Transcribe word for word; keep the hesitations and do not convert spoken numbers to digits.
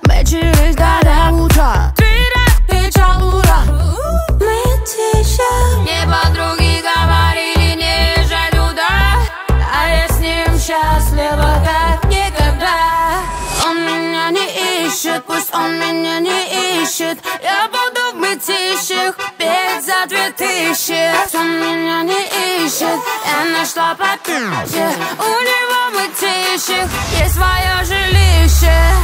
Мчались до утра, кричал ура. Мы тише. Мне подруги говорили, не езжай туда, а я с ним счастлива как никогда. Он меня не ищет, пусть он меня не ищет. Я буду в мытищах петь за две тысячи. Он меня не ищет, я нашла попище. У него в мытищах есть свое жилище.